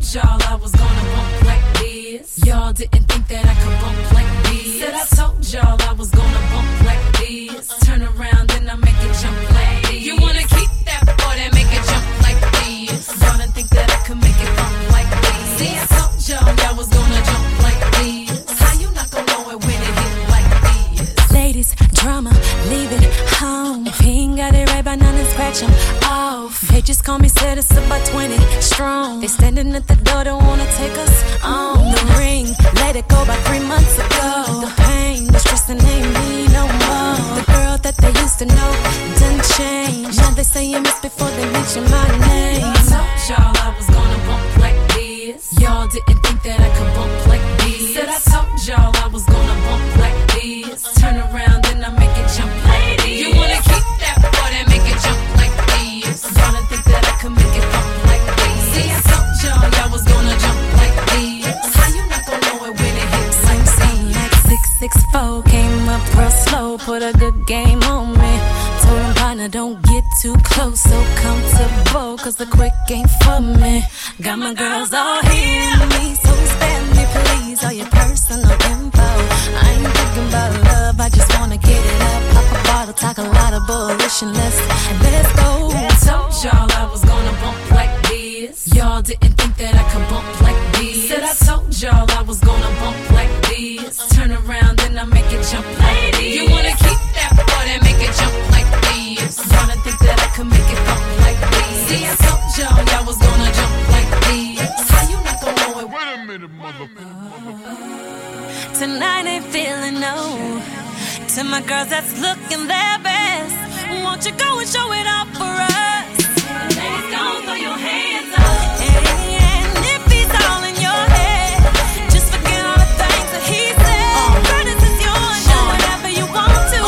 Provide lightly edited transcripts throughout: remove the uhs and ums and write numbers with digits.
y'all I was gonna bump like this. Y'all didn't think that I could bump like this. Said I told y'all I was gonna bump like this. Turn around and I make it jump like this. You wanna keep that boy that make it jump like this. Y'all didn't think that I could make it bump like this. See, I told y'all was gonna jump like this. How you not gonna know it when it hit like this? Ladies, drama, leave it home. If he ain't got it right by now, then scratch him off. They just call me citizen by 20 strong. They standing at the door, don't wanna take us on. The ring, let it go by 3 months ago. The pain, the stress, and ain't me no more. The girl that they used to know done changed. Now they say you miss before they mention my name. I told y'all I was gonna bump like this. Y'all didn't think that I could bump like this. Said I told y'all I was gonna bump like this. Turn around and I make it jump like this. You wanna keep that boy that make it jump like this. Y'all didn't think that I could make it bump like this. See, I told y'all was gonna jump like this. How you not gonna know it when it hits like this? Like 664 came up real slow, put a good game on me. Told him partner don't get too close, so comfortable, cause the quick ain't for me. Got my girls all here in me, so spare me please all your personal info. I ain't thinking about love, I just wanna get it up. Pop a bottle, talk a lot of bullish and let's go. I told y'all I was gonna bump like this. Y'all didn't think that I could bump like this. Said I told y'all I was gonna bump like this. Turn around and I make it jump like this. You wanna keep that boy that make it jump like this. Y'all didn't think that I could make it bump like this. See, I told y'all was gonna jump like this. How you not gonna know it? Wait a minute, motherfucker. Tonight ain't feeling no. To my girls that's looking their best, won't you go and show it off for us? Ladies, don't throw your hands up. And if he's all in your head, just forget all the things that he said. Girl, this is yours, do whatever you want to.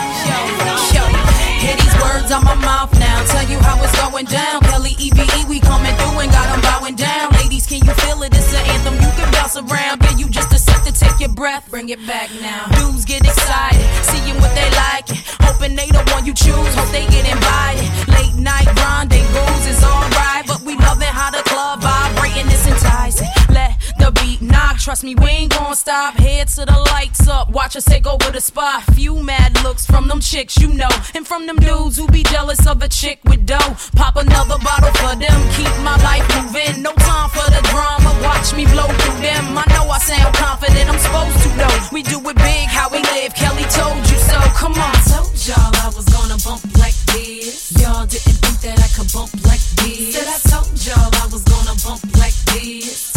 Yo, hear these words on my mouth now. Tell you how it's going down. Kelly, EVE, we coming through and got them bowing down. Ladies, can you feel it? It's an anthem you can bounce around. Give you just a sec to take your breath. Bring it back now. Dudes get excited, seeing what they like, hoping they the one you choose. Hope they get invited. Late night rendezvous is alright, but we loving how the club vibrating is enticing. Let the beat knock. Trust me, we ain't gon' stop. Head to the lights up, watch us take over the spot. Few mad looks from them chicks, you know, and from them dudes who be jealous of a chick with dough. Pop another bottle for them, keep my life moving. No time for the drama, watch me blow through them. I know I sound confident, I'm supposed to though. We do it big, how we live, Kelly told you so. Come on. I told y'all I was gonna bump like this. Y'all didn't think that I could bump like this. Said I told y'all I was gonna bump like this.